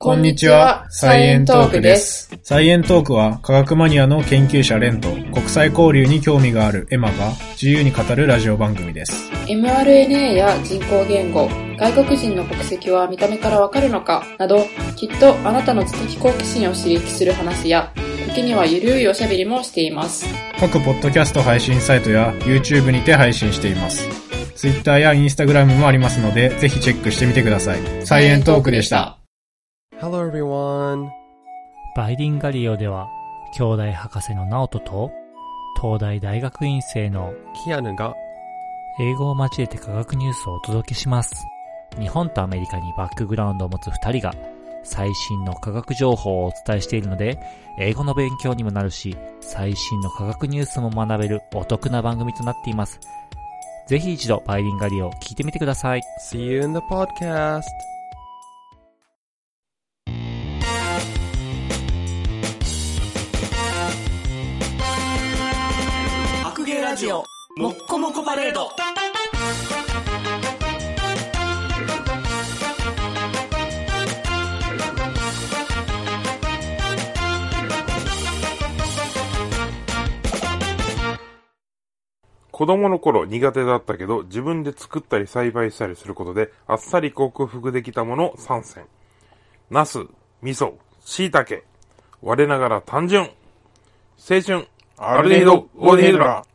こんにちは、サイエントークです。 サイエントークは科学マニアの研究者レンと国際交流に興味があるエマが自由に語るラジオ番組です。 mRNA や人工言語、外国人の国籍は見た目からわかるのかなど、きっとあなたの知的好奇心を刺激する話や、時にはゆるいおしゃべりもしています。 各ポッドキャスト配信サイトや YouTube にて配信しています。Twitter や Instagram もありますので、ぜひチェックしてみてください。サイエントークでした。 Hello everyone. バイリンガリオでは兄弟博士のナオトと東大大学院生のキアヌが英語を交えて科学ニュースをお届けします。日本とアメリカにバックグラウンドを持つ2人が最新の科学情報をお伝えしているので、英語の勉強にもなるし、最新の科学ニュースも学べるお得な番組となっています。ぜひ一度バイリンガリオを聞いてみてください。 See you in the podcast. ラジオもっこもこパレード。 子供の頃苦手だったけど自分で作ったり栽培したりすることであっさり克服できたもの3選。ナス、味噌、椎茸。我ながら単純。青春、アルデヒド、オーディヘドラ。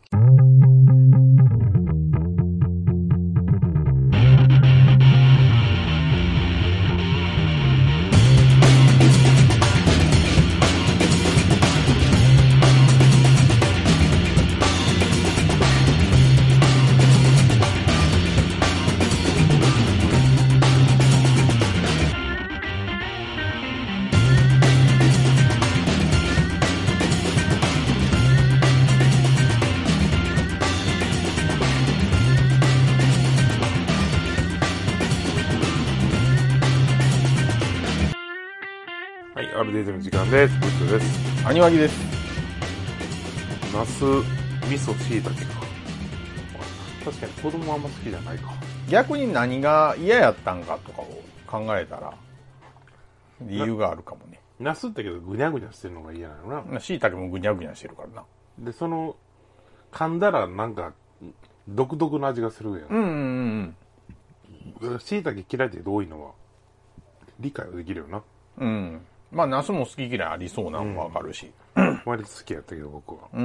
はい、アルディーズの時間です。ブッチョです。 アニワギです。 ナス、味噌、椎茸か。確かに子供はあんま好きじゃないか。 逆に何が嫌やったんかとかを考えたら理由があるかもね。 ナスってけどぐにゃぐにゃしてるのが嫌なのな。 椎茸もぐにゃぐにゃしてるからな。 で、噛んだらなんか独特の味がするやん。椎茸嫌いって多いのは理解はできるよな。 うん。まあ、ナスも好き嫌いありそうなのもわかるし。 割と好きやったけど、僕は。 うん。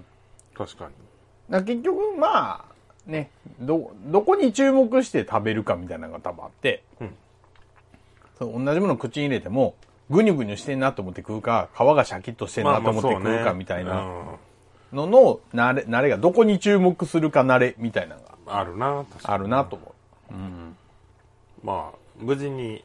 確かに。結局、まあ、ね、どこに注目して食べるかみたいなのが多分あって、そう同じものを口に入れても、ぐにゅぐにゅしてんなと思って食うか、皮がシャキッとしてんなと思って食うかみたいなのの慣れが、どこに注目するか慣れみたいなのが。 あるな、 確かに。あるなと思う。 まあ、無事に、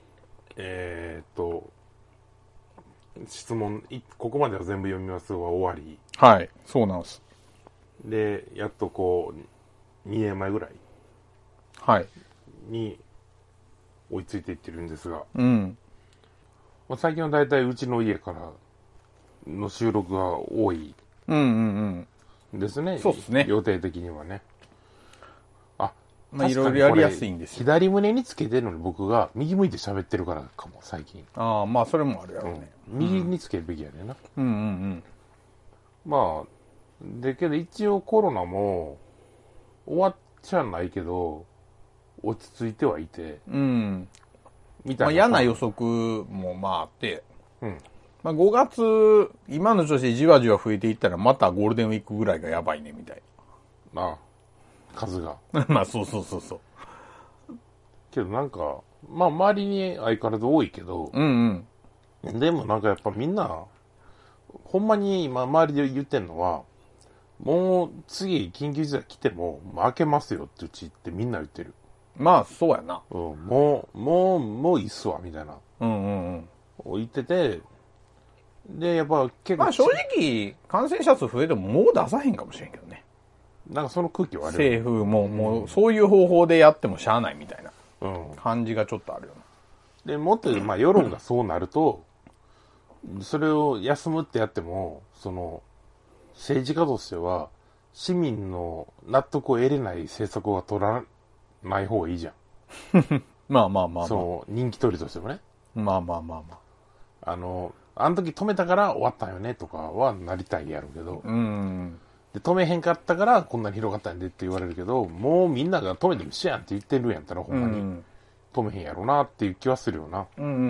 質問、ここまでは全部読みますは終わり。 はい、そうなんです。 で、やっとこう、2年前ぐらい。 はい。 に、追いついていってるんですが。 まあ、最近はだいたいうちの家からの収録が多い。ですね。 そうですね。 予定的にはね。 まあ、いろいろやりやすいんですよ。 左胸につけてるのに僕が右向いて喋ってるからかも、最近。 ああ、まあ、それもあるやろうね。 右につけるべきやねんな。まあ、けど一応コロナも終わっちゃないけど、落ち着いてはいて。 みたいな。まあ、嫌な予測もまああって。まあ、5月、今の調子でじわじわ増えていったら、またゴールデンウィークぐらいがやばいね、みたいな。ああ。数が。 まあ、そう。 けどなんか、まあ周りに相変わらず多いけど、でもなんかやっぱみんな、ほんまに今周りで言ってんのは、もう次緊急事態来ても、開けますよってうちってみんな言ってる。 まあ、そうやな。 もういいっすわ、みたいな。言ってて、で、やっぱ結構。 まあ正直、感染者数増えてももう出さへんかもしれんけどね。 なんかその空気はある。 政府も、もうそういう方法でやってもしゃあないみたいな感じがちょっとあるよな。で、もっとまあ世論がそうなると、それを休むってやっても、政治家としては、市民の納得を得れない政策は取らない方がいいじゃん。 まあまあまあまあ。 人気取りとしてもね。 まあまあまあまあ。 あの時止めたから終わったんよねとかはなりたいやろうけど、で止めへんかったからこんなに広がったんでって言われるけど、もうみんなが止めても一緒やんって言ってるんやったらほんまに止めへんやろうなっていう気はするよな。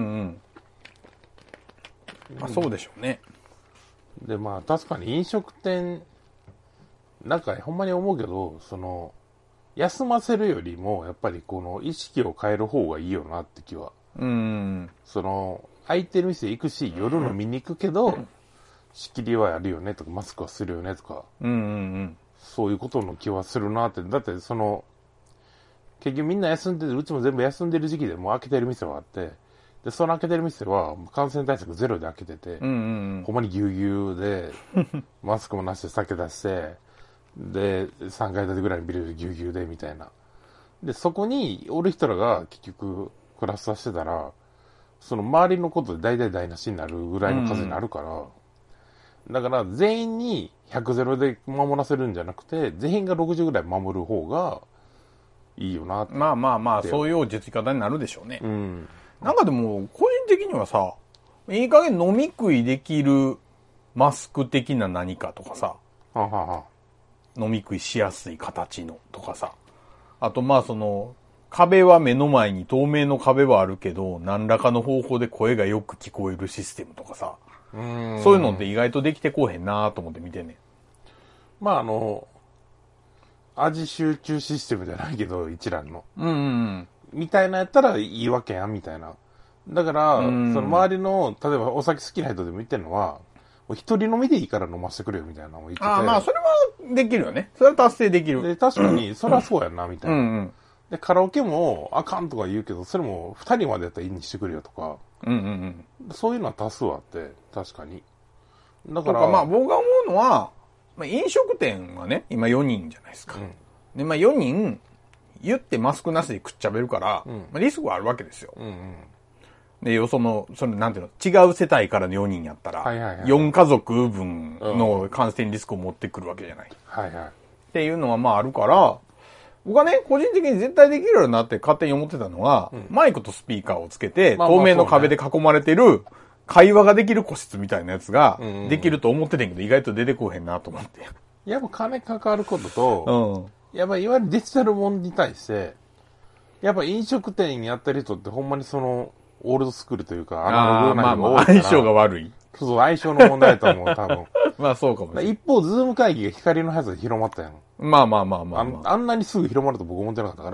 まあそうでしょうね。 でまあ確かに飲食店なんかほんまに思うけど、その休ませるよりもやっぱりこの意識を変える方がいいよなって気は。その空いてる店行くし夜飲みに行くけど、仕切りはやるよねとかマスクはするよねとか、そういうことの気はするなって。だってその結局みんな休んでる、うちも全部休んでる時期でもう開けてる店はあって、でその開けてる店は感染対策ゼロで開けてて、ほんまにぎゅうぎゅうでマスクもなしで酒出してで3階建てぐらいのビルでぎゅうぎゅうでみたいな。でそこにおる人らが結局クラスターしてたら、その周りのことで大体台無しになるぐらいの数になるから、だから全員に100ゼロで守らせるんじゃなくて、全員が60ぐらい守る方がいいよなって。 まあそういう実方になるでしょうね。なんかでも個人的にはさ、いい加減飲み食いできるマスク的な何かとかさ、飲み食いしやすい形のとかさ、あとまあその壁は目の前に透明の壁はあるけど何らかの方法で声がよく聞こえるシステムとかさ、そういうのって意外とできてこうへんなと思って見てね。 まあ味集中システムじゃないけど一覧の、みたいなやったらいいわけやんみたいな。だからその周りの例えばお酒好きな人でも言ってるのは、一人飲みでいいから飲ませてくれよみたいなのを言ってて。 まあそれはできるよね。それは達成できる。 で確かにそれはそうやんなみたいな。でカラオケもあかんとか言うけど、それも2人までやったらいいにしてくれよとか、そういうのは多数あって確かに。だからまあ僕が思うのは、まあ、飲食店はね今4人じゃないですか。でまあ4人言ってマスクなしで食っちゃべるから、まあ、リスクはあるわけですよ。でそのなんていうの、違う世帯からの4人やったら、4家族分の感染リスクを持ってくるわけじゃない。っていうのはまああるから、僕はね、個人的に絶対できるようになって勝手に思ってたのは、マイクとスピーカーをつけて、透明の壁で囲まれてる、会話ができる個室みたいなやつが、できると思っててんけど、意外と出てこへんなと思って。 やっぱ金かかることと、やっぱいわゆるデジタルもんに対して、やっぱ飲食店やってる人ってほんまにその、オールドスクールというか、アナログなのが多いから。 相性が悪い。 そう、相性の問題だと思う、多分。 まあそうかもしれない。 一方、ズーム会議が光の速さで広まったやん。 まあ。 あんなにすぐ広まると僕思ってなかったから、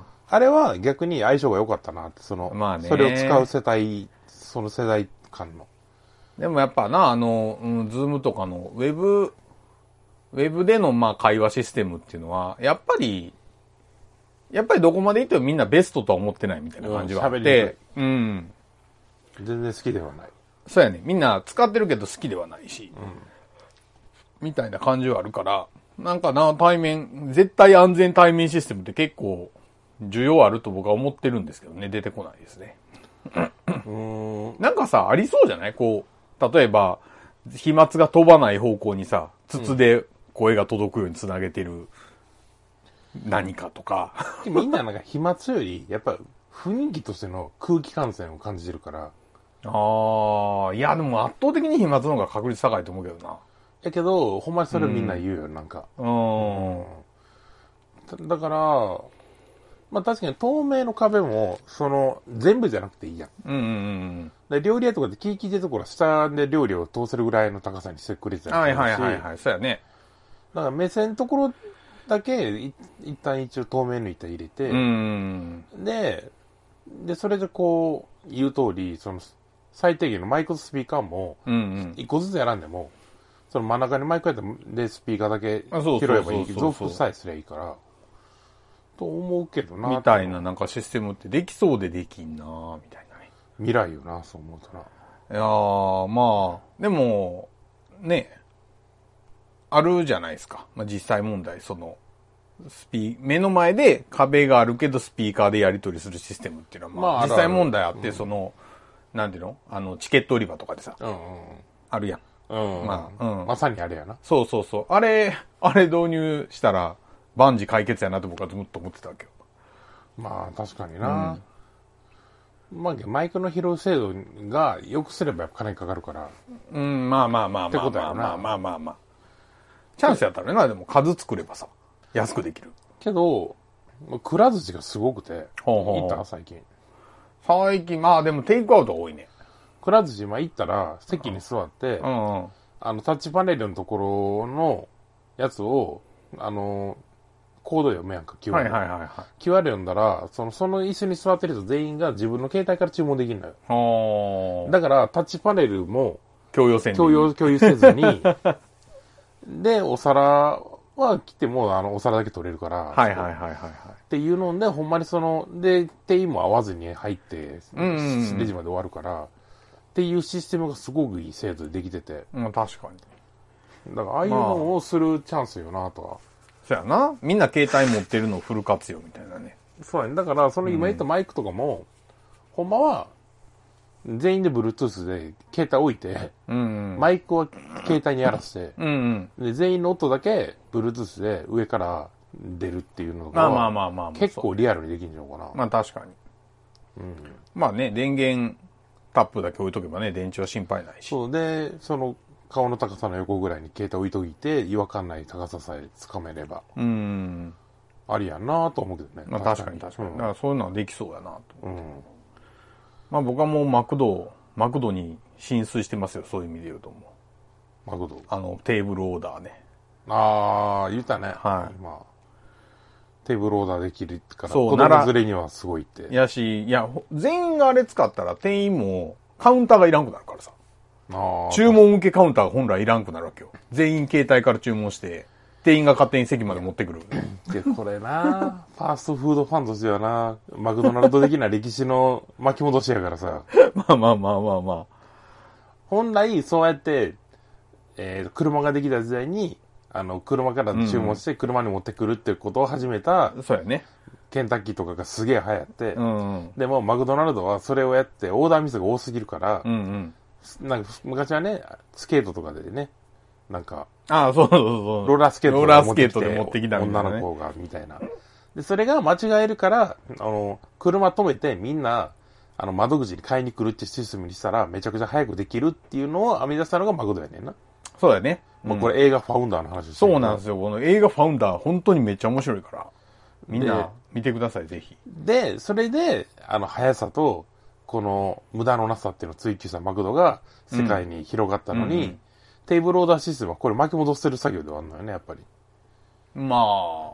あれは逆に相性が良かったなって、その、それを使う世帯、その世代間の。 でもやっぱな、ズームとかのウェブでのまあ会話システムっていうのは、やっぱりどこまで行ってもみんなベストとは思ってないみたいな感じはあって、 全然好きではない。 そうやね。みんな使ってるけど好きではないし、みたいな感じはあるから、なんかな、絶対安全対面システムって結構需要あると僕は思ってるんですけどね、出てこないですね。なんかさ、ありそうじゃない？こう、例えば、飛沫が飛ばない方向にさ、筒で声が届くようにつなげてる何かとか。 みんななんか飛沫より、やっぱ雰囲気としての空気感染を感じるから。 いやでも圧倒的に飛沫の方が確率高いと思うけどな。 やけど、ほんまにそれみんな言うよ、なんか。だから、まあ確かに透明の壁も、全部じゃなくていいやん。で料理屋とかでキーキーってところは下で料理を通せるぐらいの高さにしてくれてたりするし。そうやね。だから目線のところだけ、一旦一応透明の板入れて、で、それでこう、言う通り、最低限のマイクとスピーカーも、一個ずつ選んでも、その真ん中にマイクやってでスピーカーだけ拾えばいいけど、増幅さえすりゃいいから、と思うけどな。 みたいななんかシステムってできそうでできんなみたいなね。 未来よな、そう思うとな。 いやー、まあ、でも、ね、あるじゃないですか。まあ実際問題、目の前で壁があるけどスピーカーでやり取りするシステムっていうのは、まあ実際問題あって、なんていうの？チケット売り場とかでさ、あるやん。 まさにあれやな。 そう。あれ導入したら、万事解決やなと僕はずっと思ってたわけよ。 まあ確かにな。 まあ、マイクの拾う精度が良くすればやっぱ金かかるから。 うん、まあまあまあってことやなまあまあまあまあ。チャンスやったらな、でも数作ればさ、安くできる。 けど、くら寿司がすごくて、 ほうほう行った最近。 最近、まあでもテイクアウトが多いね。 くら寿司、行ったら席に座って、 うんうん。 タッチパネルのところのやつを、コード読むやんか、QR。 はいはいはいはい。 QR 読んだら、その椅子に座ってる人全員が自分の携帯から注文できるのよ。だから、タッチパネルも共有せずに、で、お皿は来ても、お皿だけ取れるから。 はいはいはいはいはい。 っていうので、ほんまにで、店員も会わずに入って、レジまで終わるから、っていうシステムがすごくいい制度でできてて。 うん、確かに。 だから、ああいうのをするチャンスよな、とは。 そうやな。みんな携帯持ってるのをフル活用みたいなね。 そうやね。だから、今言ったマイクとかも、ほんまは、全員で Bluetooth で携帯置いて、マイクは携帯にやらせて、で全員の音だけ Bluetooth で上から出るっていうのが、結構リアルにできるんじゃないかな。 まあ確かに。まあね、電源タップだけ置いとけばね、電池は心配ないし。 そうで、顔の高さの横ぐらいに携帯置いといて、違和感ない高ささえつかめれば。ありやんなと思うけどね。 まあ確かに。だからそういうのはできそうやなと。まあ僕はもうマクドに浸水してますよ、そういう意味で言うともう。マクドテーブルオーダーね。 ああ、言ったね。 はい。 まあ、テーブルオーダーできるから、 そう、 子供連れにはすごいって。 全員があれ使ったら店員もカウンターがいらんくなるからさ。注文受けカウンターが本来いらんくなるわけよ。全員携帯から注文して、店員が勝手に席まで持ってくる。 で、これなファーストフードファンとしてはなマクドナルド的な歴史の巻き戻しやからさ。 まあ。 本来、そうやって、車ができた時代に、車から注文して車に持ってくるってことを始めた、 そうやね。 ケンタッキーとかがすげえ流行って、でもマクドナルドはそれをやってオーダーミスが多すぎるから、なんか昔はね、スケートとかでね、なんか、 そう。 ローラースケートで持ってきたみたいな、 女の子が、みたいな。で、それが間違えるから、車止めてみんな、窓口に買いに来るってシステムにしたら、めちゃくちゃ早くできるっていうのを編み出したのがマクドやねんな。 そうだね。 まあこれ映画ファウンダーの話です。 そうなんですよ。この映画ファウンダー、本当にめっちゃ面白いから。みんな見てください、ぜひ。 で、それで、速さと、この無駄のなさっていうのを追求したマクドが世界に広がったのに、テーブルオーダーシステムはこれ巻き戻せる作業ではあるのよね、やっぱり。 まあ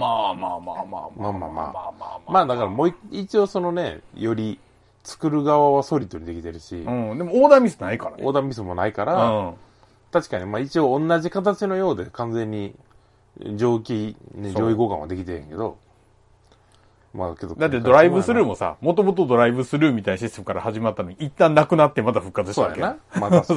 だからもう一応より作る側はソリッドにできてるし。 でもオーダーミスないからね。 オーダーミスもないから、確かに一応同じ形のようで完全に上位互換はできてへんけど。けどだってドライブスルーもさ、もともとドライブスルーみたいなシステムから始まったのに、一旦なくなってまた復活したわけやな。まあ、 そう。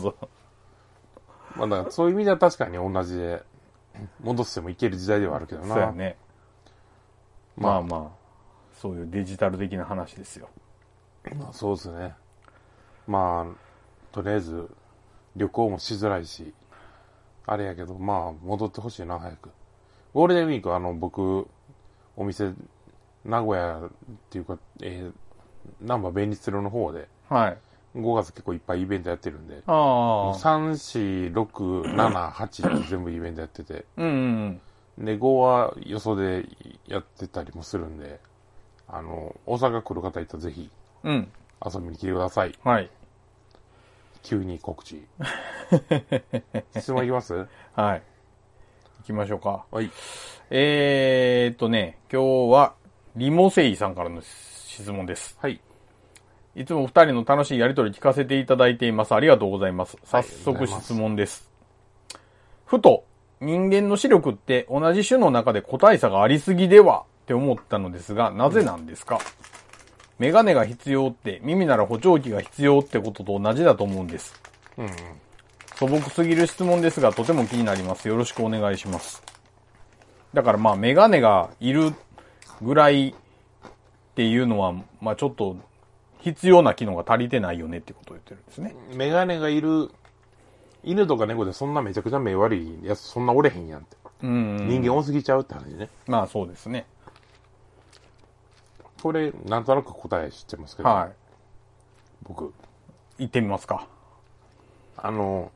だからそういう意味では確かに同じで、戻してもいける時代ではあるけどな。 そうやね。まあ、そういうデジタル的な話ですよ。 そうですね。とりあえず、旅行もしづらいし、あれやけど、戻ってほしいな、早く。ゴールデンウィーク僕、お店、名古屋っていうか、難波弁律路の方で、5月結構いっぱいイベントやってるんで、3、4、6、7、8って全部イベントやってて、で、5はよそでやってたりもするんで、大阪来る方いたらぜひ、遊びに来てください。急に告知。質問いきます？ はい。行きましょうか。 はい。 今日は、リモセイさんからの質問です。 はい。 いつも二人の楽しいやりとり聞かせていただいています。ありがとうございます。早速質問です。ふと、人間の視力って同じ種の中で個体差がありすぎではって思ったのですが、なぜなんですか？メガネが必要って、耳なら補聴器が必要ってことと同じだと思うんです。素朴すぎる質問ですが、とても気になります。よろしくお願いします。だからメガネがいるぐらいっていうのは、ちょっと必要な機能が足りてないよねってことを言ってるんですね。 メガネがいる、犬とか猫でそんなめちゃくちゃ目悪いやつそんなおれへんやんって。人間多すぎちゃうって話ね。 そうですね。 これ、なんとなく答え知ってますけど、 はい。 僕。 言ってみますか。 言葉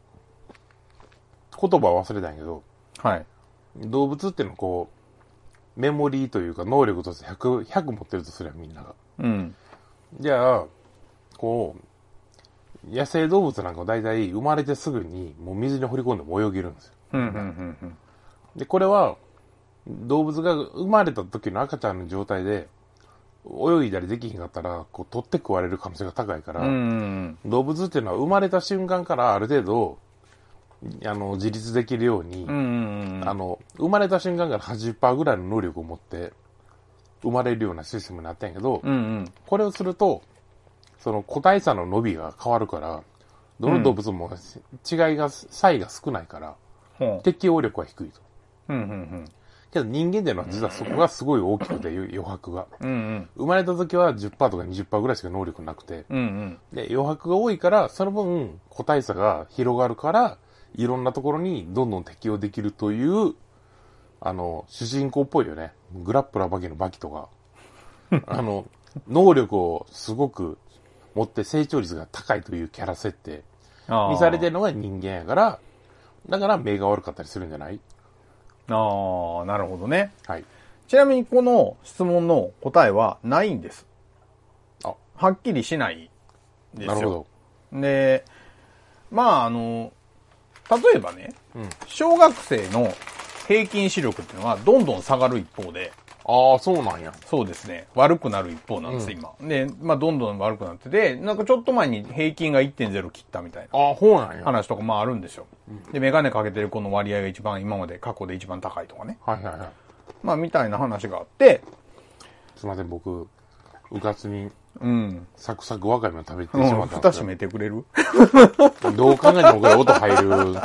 忘れたんやけど、 はい。 動物っていうのはこう、メモリーというか能力として100持ってるとすればみんなが。 うん。 じゃあ、こう、野生動物なんかは大体生まれてすぐにもう水に掘り込んでも泳げるんですよ。で、これは、動物が生まれた時の赤ちゃんの状態で、泳いだりできひんかったら、こう、取って食われる可能性が高いから、動物っていうのは生まれた瞬間からある程度、自立できるように、生まれた瞬間から 80% ぐらいの能力を持って生まれるようなシステムになったんやけど、これをすると、その個体差の伸びが変わるから、どの動物も差異が少ないから、適応力は低いと。けど人間っていうのは実はそこがすごい大きくて、余白が。生まれた時は 10% とか 20% ぐらいしか能力なくて、で余白が多いから、その分個体差が広がるから、いろんなところにどんどん適応できるという、主人公っぽいよね。グラップラーバキのバキとか。能力をすごく持って成長率が高いというキャラ設定にされてるのが人間やから、だから目が悪かったりするんじゃない？ ああ、なるほどね。 はい。 ちなみにこの質問の答えはないんです。 あ、 はっきりしないんですよ。 なるほど。で、まあ例えばね、小学生の平均視力っていうのはどんどん下がる一方で、 ああ、そうなんや。 そうですね。悪くなる一方なんです、今。で、まあ、どんどん悪くなってて、なんかちょっと前に平均が 1.0 切ったみたいな。 ああ、そうなんや。 話とかまああるんですよ。で、メガネかけてる子の割合が一番、今まで過去で一番高いとかね。 はいはいはい。 まあ、みたいな話があって、 すいません、僕、うかつに、 うん。 サクサクわかめを食べてしまったんですよ。 蓋閉めてくれるどう考えてもこれ音入る。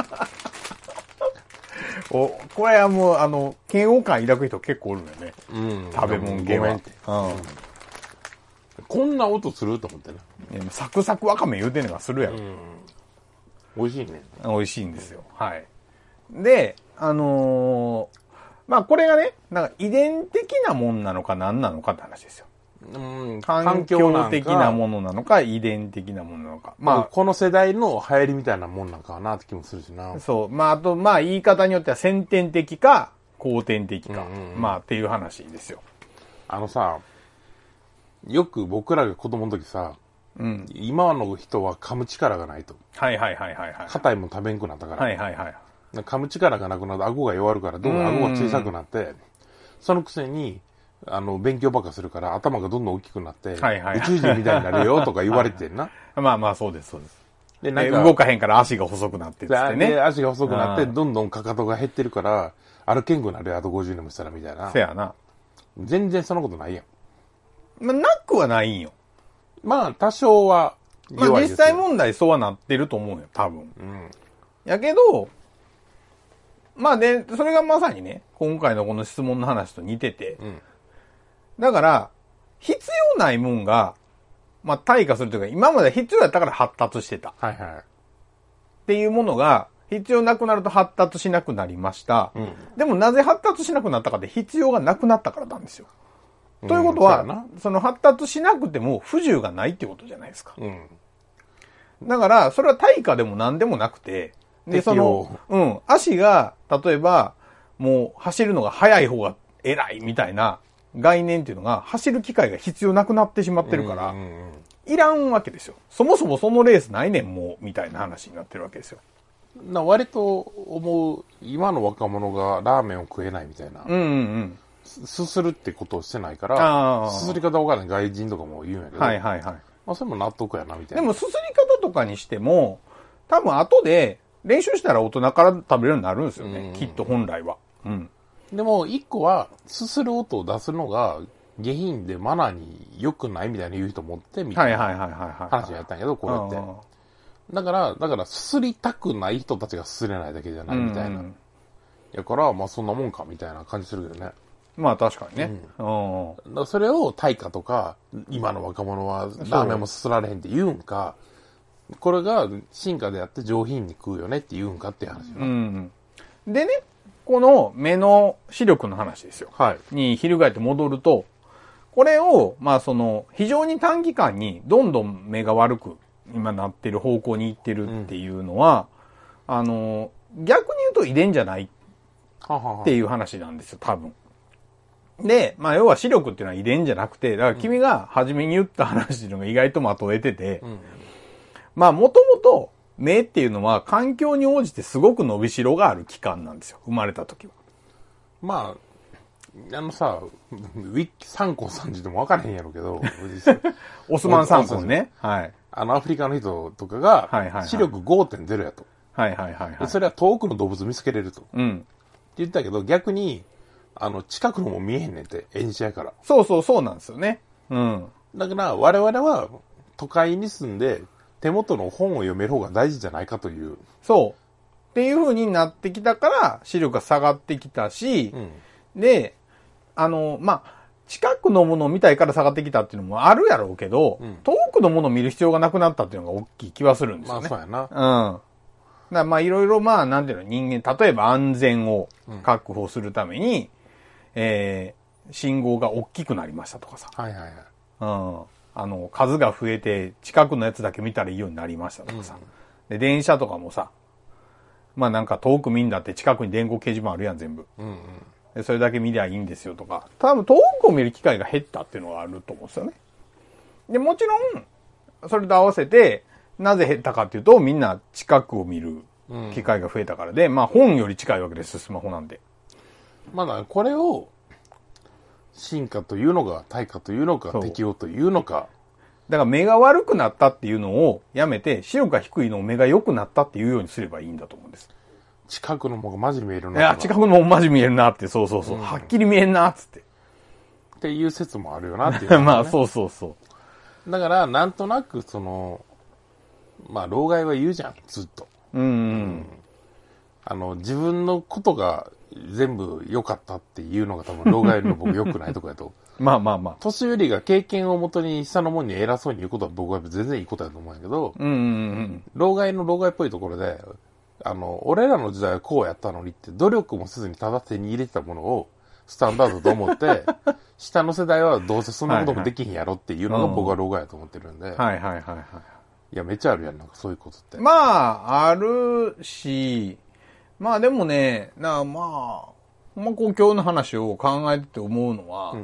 これはもう、嫌悪感抱く人結構おるのよね。 うん。 食べ物系は。 ごめんって。こんな音すると思ってね。 サクサクわかめ言うてんねんからするやろ。 美味しいね。 美味しいんですよ。はい。で、まあこれがね、なんか遺伝的なもんなのか何なのかって話ですよ。環境的なものなのか、遺伝的なものなのか。 まあ、この世代の流行りみたいなもんなんかなって気もするしな。 そう。まあ、あと、まあ、言い方によっては先天的か、後天的か。まあ、っていう話ですよ。 さ、よく僕らが子供の時さ、今の人は噛む力がないと。 はいはいはいはい。 硬いもん食べんくなったから。 はいはいはい。 噛む力がなくなると顎が弱るから、どんどん顎が小さくなって、そのくせに、勉強ばっかするから頭がどんどん大きくなって、宇宙人みたいになるよとか言われてんな。 まあまあそうですそうです。 で、 なんか動かへんから足が細くなってってね。 で、足が細くなって、どんどんかかとが減ってるから、歩けんくなるよ、あと50年もしたらみたいな。 せやな。 全然そんなことないやん。 まあ、なくはないんよ。 まあ、多少は弱いです。まあ、実際問題そうはなってると思うよ、多分。やけど、まあね、それがまさにね、今回のこの質問の話と似てて、だから、必要ないもんが、まあ、退化するというか、今まで必要やったから発達してた。 はいはい。 っていうものが、必要なくなると発達しなくなりました。でもなぜ発達しなくなったかって必要がなくなったからなんですよ。ということは、その発達しなくても不自由がないってことじゃないですか。だから、それは対価でも何でもなくて、で、足が、例えば、もう走るのが速い方が偉いみたいな概念っていうのが、走る機会が必要なくなってしまってるから、いらんわけですよ。そもそもそのレースないねん、もう、みたいな話になってるわけですよ。 割と思う、今の若者がラーメンを食えないみたいな。すするってことをしてないから、すすり方わからない外人とかも言うんやけど、まあそれも納得やなみたいな。 でもすすり方とかにしても、多分後で練習したら大人から食べるようになるんですよね、きっと本来は。 でも一個は、すする音を出すのが下品でマナーに良くないみたいに言う人持ってみたいな話やったんやけど、これって。だからすすりたくない人たちがすすれないだけじゃないみたいな。やから、まあそんなもんかみたいな感じするけどね。 まあ確かにね。 それを対価とか、今の若者はラーメンもすすられへんって言うんか、これが進化であって上品に食うよねって言うんかっていう話よ。 でね、この目の視力の話ですよ。 はい。 に翻って戻ると、 これを、まあ非常に短期間にどんどん目が悪く今なってる方向に行ってるっていうのは、逆に言うと遺伝じゃないっていう話なんですよ、多分。で、まあ要は視力っていうのは遺伝じゃなくて、だから君が初めに言った話っていうのが意外とまとえてて、まあもともと目っていうのは環境に応じてすごく伸びしろがある器官なんですよ、生まれた時は。 まあ、さ、三根三時でも分からへんやろうけど、 オスマン三根ね。はい。 アフリカの人とかが、視力 5.0 やと。 はいはいはい、はい。 でそれは遠くの動物見つけれると。 うん。 って言ったけど、逆に、近くのも見えへんねんって、遠視やから。 そうなんですよね。うん。 だから、我々は、都会に住んで、手元の本を読める方が大事じゃないかという。 そう。っていう風になってきたから、視力が下がってきたし、で、まあ、近くのものを見たいから下がってきたっていうのもあるやろうけど、遠くのものを見る必要がなくなったっていうのが大きい気はするんですよね。 まあ、そうやな。 だからまあ、いろいろまあ、なんていうの、人間、例えば安全を確保するために、信号が大きくなりましたとかさ。 はいはいはい。 数が増えて、近くのやつだけ見たらいいようになりましたとかさ。で、電車とかもさ、まあなんか遠く見んだって近くに電光掲示板あるやん、全部。でそれだけ見りゃいいんですよとか。多分遠くを見る機会が減ったっていうのがあると思うんですよね。で、もちろん、それと合わせて、なぜ減ったかっていうと、みんな近くを見る機会が増えたからで、まあ本より近いわけです、スマホなんで。 まだこれを、進化というのか、退化というのか、適応というのか。 だから目が悪くなったっていうのをやめて、視力が低いのを目が良くなったっていうようにすればいいんだと思うんです。 近くのものがマジ見えるな。 いや、近くのものマジ見えるなって、そう。はっきり見えんな、つって。 っていう説もあるよなっていう、ね。 まあ、そう。 だから、なんとなく、まあ、老害は言うじゃん、ずっと。自分のことが全部良かったっていうのが多分、老害の僕良くないとこやと。 まあ。 年寄りが経験をもとに下のもんに偉そうに言うことは僕は全然いいことだと思うんやけど、老害の老害っぽいところで、俺らの時代はこうやったのにって努力もせずにただ手に入れてたものをスタンダードと思って、下の世代はどうせそんなこともできひんやろっていうのが僕は老害やと思ってるんで。いや、めっちゃあるやん、なんかそういうことって。 まあ、あるし、まあでもね、まあこう今日の話を考えてて思うのは、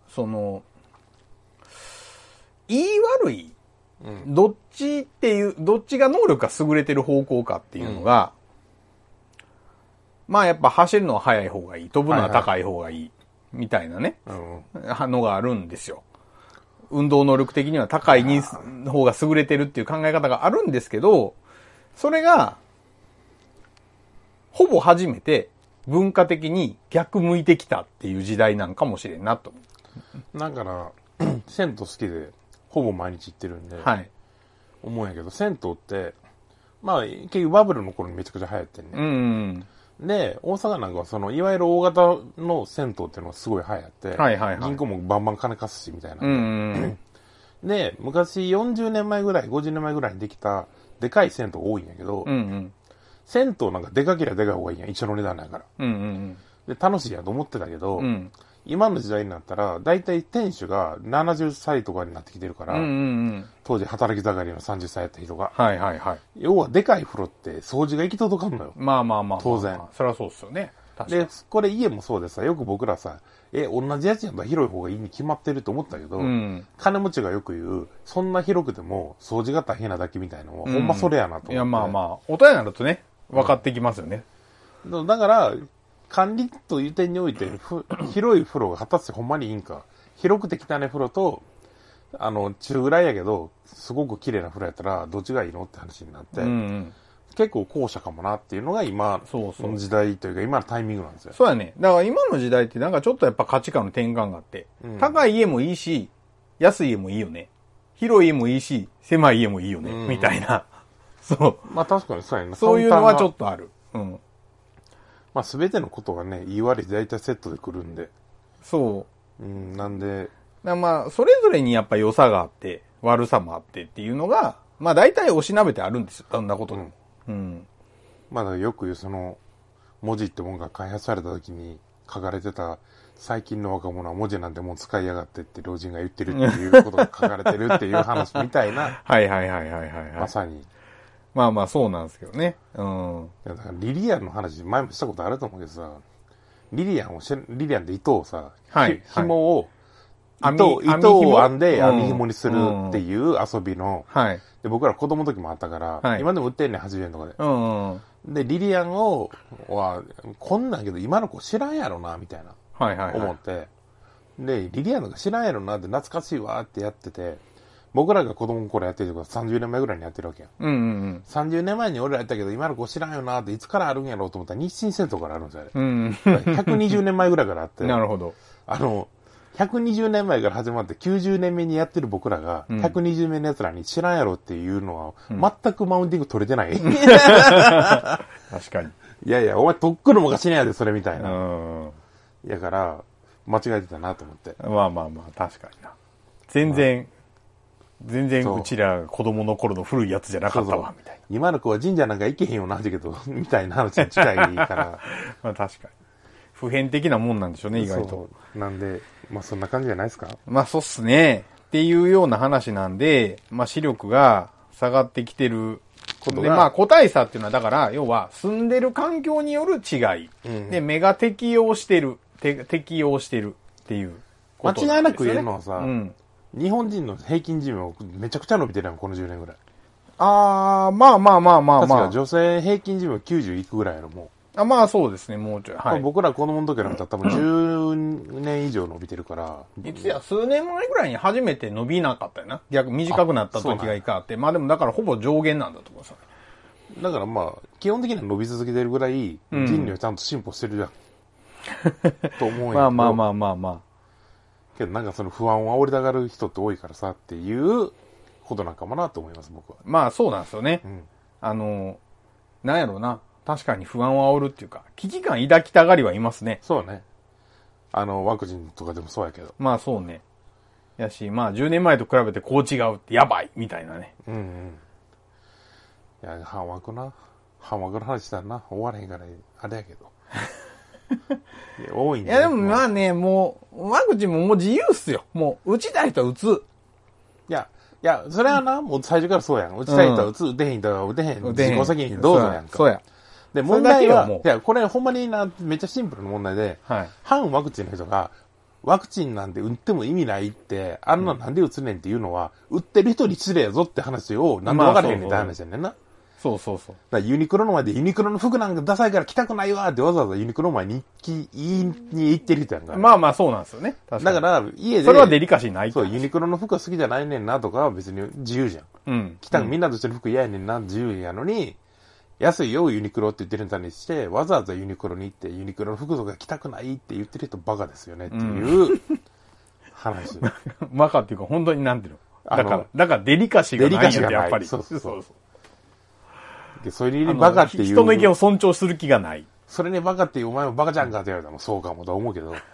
言い悪い、どっちが能力が優れてる方向かっていうのが、まあやっぱ走るのは速い方がいい、飛ぶのは高い方がいい、みたいなね、のがあるんですよ。運動能力的には高い方が優れてるっていう考え方があるんですけど、それが、ほぼ初めて文化的に逆向いてきたっていう時代なんかもしれんなと思う。だから、銭湯好きで、ほぼ毎日行ってるんで、思うんやけど、銭湯って、まあ、結局バブルの頃にめちゃくちゃ流行ってんね。で、大阪なんかはいわゆる大型の銭湯っていうのがすごい流行って、銀行もバンバン金貸すし、みたいな。で、昔40年前ぐらい、50年前ぐらいにできた、でかい銭湯多いんやけど、銭湯なんかでかけりゃでかい方がいいやん。一緒の値段だから。で、楽しいやと思ってたけど、今の時代になったら、だいたい店主が70歳とかになってきてるから、当時働き盛りの30歳やった人が。要はでかい風呂って掃除が行き届かんのよ。 まあ。 当然。 そりゃそうっすよね。 で、これ家もそうでさ、よく僕らさ、同じやつやったら広い方がいいに決まってると思ったけど、金持ちがよく言う、そんな広くても掃除が大変なだけみたいなのは、ほんまそれやなと思って。 いや、まあ、大人になるとね、分かってきますよね。 だから、管理という点において、広い風呂が果たしてほんまにいいんか。広くて汚い風呂と、中ぐらいやけど、すごく綺麗な風呂やったら、どっちがいいのって話になって、結構後者かもなっていうのが今の時代というか、今のタイミングなんですよ。 そうやね。だから今の時代ってなんかちょっとやっぱ価値観の転換があって、高い家もいいし、安い家もいいよね。広い家もいいし、狭い家もいいよね。みたいな。そう。 まあ確かにそうやな。 そういうのはちょっとある。 まあ全てのことがね、言い悪い大体セットで来るんで。 そう。 なんで。 まあ、それぞれにやっぱ良さがあって、悪さもあってっていうのが、まあ大体おしなべてあるんですよ。そんなことでも。 まあよく言う文字ってもんが開発された時に書かれてた最近の若者は文字なんてもう使いやがってって老人が言ってるっていうことが書かれてるっていう話みたいな。 はいはいはいはいはい、はい。 まさに。 まあまあそうなんですけどね。うん。 いやだからリリアンの話、前もしたことあると思うけどさ、リリアンって糸をさ、紐を、糸を編んで網紐にするっていう遊びの、 はい。 で僕ら子供の時もあったから、 はい、 今でも売ってんねん、80円とかで。 うんうん、 で、リリアンは、こんなんけど今の子知らんやろな、みたいな。 はいはいはい、 思って。で、リリアンが知らんやろなって懐かしいわってやってて、僕らが子供の頃やってること30年前ぐらいにやってるわけや。 うんうんうん、 30年前に俺らやったけど今の子知らんよなっていつからあるんやろうと思ったら日清戦争からあるんですよ、あれ。 うん、 120年前ぐらいからあって。 なるほど。 120年前から始まって90年目にやってる僕らが、120年目の奴らに知らんやろっていうのは、全くマウンティング取れてない。 確かに。 いやいや、お前とっくの昔ねやで、それみたいな。やから、間違えてたなと思って。 まあまあまあ、確かにな。全然うちら子供の頃の古いやつじゃなかったわ、みたいな。 今の子は神社なんか行けへんよな、だけど、みたいな話に近いから。 まあ確かに。普遍的なもんなんでしょうね、意外と。 なんで、まあそんな感じじゃないですか。 まあそうっすね。っていうような話なんで、まあ視力が下がってきてることで、まあ個体差っていうのはだから、要は住んでる環境による違い。で、目が適用してるっていうこと、 間違いなく言えるのはさ、日本人の平均寿命めちゃくちゃ伸びてるやん、この10年ぐらい。 まあ。確か女性平均寿命90いくぐらいやろ、もう。 まあそうですね、もうちょい。はい。 僕ら子供の時から見たら多分10年以上伸びてるから。 いつや、数年前ぐらいに初めて伸びなかったよな。逆、短くなった時がいかあって。まあでもだからほぼ上限なんだと思うさ。 だからまあ、基本的には伸び続けてるぐらい、人類はちゃんと進歩してるじゃん。と思うんやけど。 まあ。 けどなんかその不安を煽りたがる人って多いからさっていうことなんかもなと思います、僕は。 まあそうなんですよね。なんやろうな。確かに不安を煽るっていうか、危機感抱きたがりはいますね。 そうね。ワクチンとかでもそうやけど。 まあそうね。やし、まあ10年前と比べてこう違うってやばいみたいなね。 いや、半枠の話したらな、終われへんから、あれやけど。多いんだよ。いやでもまあね、もう、ワクチンももう自由っすよ。もう、打ちたい人は打つ。 いや、それはな、もう最初からそうやん。打ちたい人は打つ、打てへん人は打てへん。自己責任どうぞやんか。 そうや。 で、問題は、いや、これほんまにな、めっちゃシンプルな問題で、反ワクチンの人が、ワクチンなんて打っても意味ないって、あんななんで打つねんっていうのは、打ってる人に失礼やぞって話を、なんで分からへんねんって話やねんな。 そう。 だからユニクロの前でユニクロの服なんかダサいから着たくないわってわざわざユニクロの前に言いに行ってる人やんか。 まあそうなんですよね。 だから家で。 それはデリカシーない。 そう、ユニクロの服は好きじゃないねんなとかは別に自由じゃん。みんなとしてる服嫌やねんな、自由やのに、安いよユニクロって言ってるのにして、わざわざユニクロに行ってユニクロの服とか着たくないって言ってる人バカですよねっていう話。 バカっていうか本当になんていうの。だからデリカシーがないんややっぱり。そう。 それにバカっていう。 人の意見を尊重する気がない。 それにバカっていうお前もバカじゃんかって言われたらもそうかもと思うけど。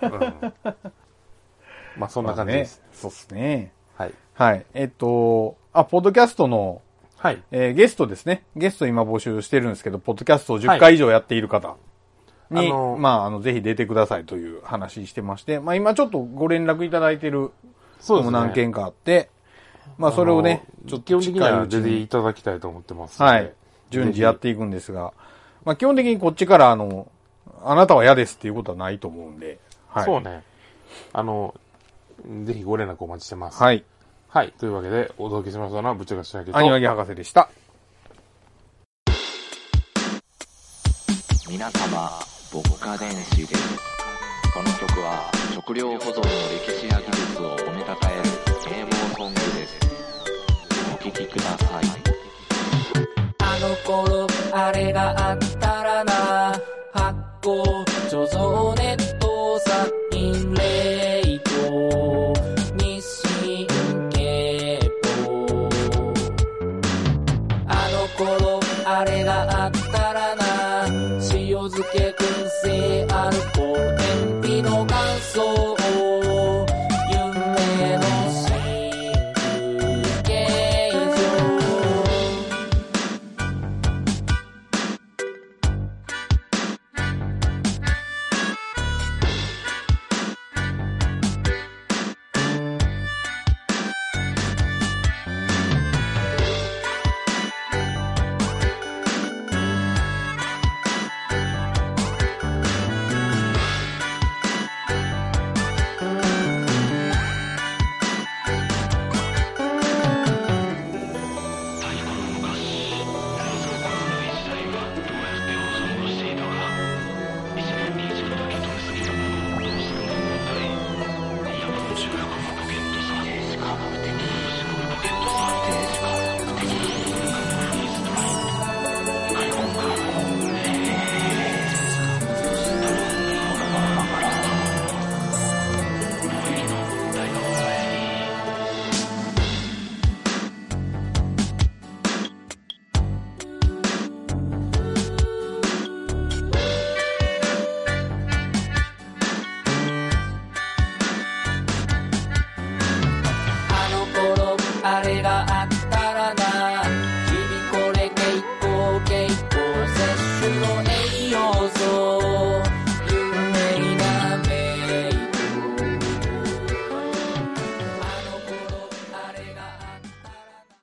まあそんな感じです。 そうっすね。 はい。 ポッドキャストの、ゲストですね。ゲスト今募集してるんですけど、ポッドキャストを10回以上やっている方に、ぜひ出てくださいという話してまして、今ちょっとご連絡いただいてるのも何件かあって、それをね、 ちょっと基本的には出ていただきたいと思ってます。 はい。順次やっていくんですが、基本的にこっちからあなたは嫌ですっていうことはないと思うんで、 そうね。ぜひご連絡お待ちしてます。 はい。 はい。というわけで、お届けしましたのは、ぶっちゃかしなきゃと。 アニワギ博士でした。 皆様、牧歌電子です。この曲は、食料保存の歴史や技術を褒めたたえる啓蒙ソングです。お聴きください。 あの頃、あれがあったらな、発酵、貯蔵ネット、サインレイト、日清経法。あの頃、あれがあったらな、塩漬け燻製アルコール、天日の乾燥、夢の真空形状。 栄養素